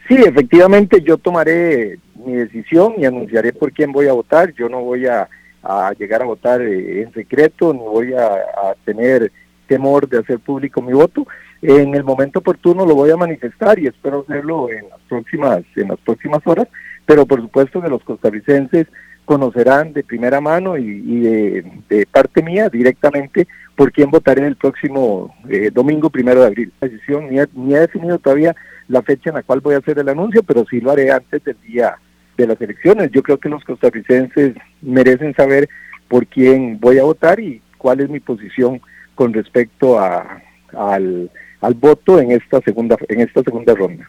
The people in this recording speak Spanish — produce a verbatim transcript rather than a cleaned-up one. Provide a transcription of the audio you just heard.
Sí, efectivamente yo tomaré mi decisión y anunciaré por quién voy a votar. Yo no voy a, a llegar a votar eh, en secreto, ni voy a, a tener temor de hacer público mi voto. En el momento oportuno lo voy a manifestar y espero hacerlo en las próximas, en las próximas horas, pero por supuesto que los costarricenses conocerán de primera mano y, y de, de parte mía directamente por quién votaré el próximo eh, domingo primero de abril. La decisión ni he, ni he definido todavía la fecha en la cual voy a hacer el anuncio, pero sí lo haré antes del día de las elecciones. Yo creo que los costarricenses merecen saber por quién voy a votar y cuál es mi posición con respecto a, al, al voto en esta segunda en esta segunda ronda.